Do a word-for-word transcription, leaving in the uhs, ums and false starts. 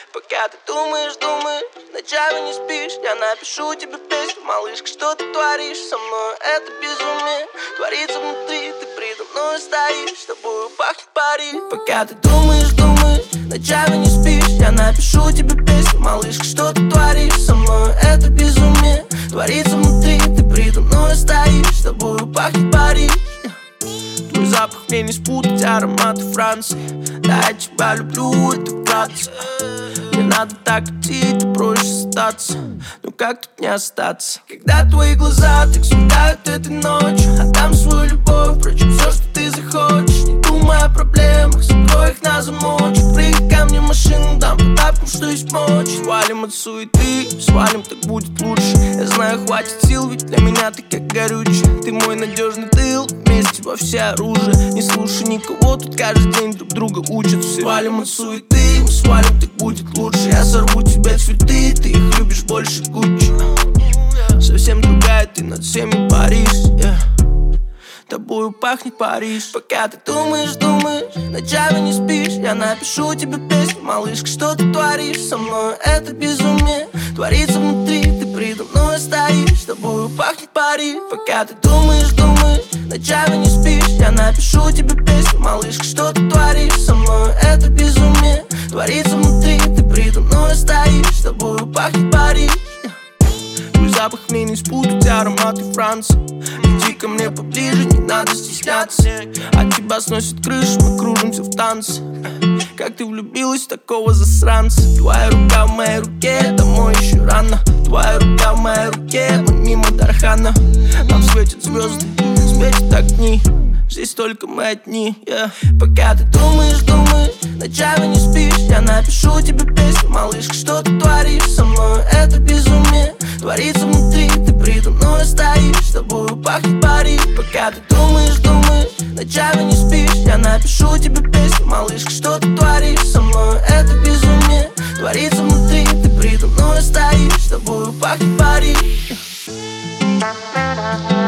Пока ты думаешь, думаешь, ночами не спишь, я напишу тебе песню. Малышка, что ты творишь со мной? Это безумие творится внутри. Ты предо мной стоишь, с тобою пахнет Париж. Пока ты думаешь, думаешь, ночами не спишь, я напишу тебе песню. Малышка, что ты творишь со мной? Это безумие творится внутри. Ты предо мной стоишь, с тобою пахнет Париж. Твой запах мне не спутать, ароматы Франции. Да, я тебя люблю, это вкратце. Не надо так идти, ты проще остаться. Ну как тут не остаться? Когда твои глаза так светают этой ночью, отдам свою любовь, впрочем, все, что ты захочешь. Не думай о проблемах, закрой их на замочек. Прыгай ко мне в машину, дам по тапкам, что есть мочи. Свалим от суеты, свалим, так будет лучше. Я знаю, хватит сил, ведь для меня ты как горючий. Ты мой надежный тыл, вместе во все оружие. Не слушай никого, тут каждый день друг друга учат. Свалим от суеты, мы свалим, так будет лучше. Я сорву тебе цветы, ты их любишь больше Гуччи. Совсем другая, ты над всеми Париж, yeah. Тобою пахнет Париж. Пока ты думаешь, думаешь, ночами не спишь, я напишу тебе песню. Малышка, что ты творишь со мной? Это безумие творится внутри. Ты предо мной стоишь, с тобою пахнет Париж. Пока ты думаешь, думаешь, ночами не спишь, я напишу тебе песню. Малышка, что ты творишь со мной? Это безумие творится внутри. Ты предо мной стоишь, с тобою пахнет Париж. Твой запах мне не спутать, ароматы Франции. Иди ко мне поближе, не надо стесняться. От тебя сносит крышу, мы кружимся в танце. Как ты влюбилась в такого засранца? Твоя рука в моей руке, домой еще рано. Твоя рука в моей руке, мы мимо Дархана. Нам светят звезды, светят огни. Здесь только мы одни, yeah. Пока ты думаешь, думаешь, ночами не спишь, я напишу тебе песню. Малышка, что ты творишь со мной? Это безумие творится внутри. Ты предо мной стоишь, с тобою пахнет Париж. Пока ты думаешь, думаешь, ночами не спишь, я напишу тебе песню. Малышка, что ты творишь со мной? Это безумие творится внутри. Ты предо мной стоишь, с тобою пахнет Париж.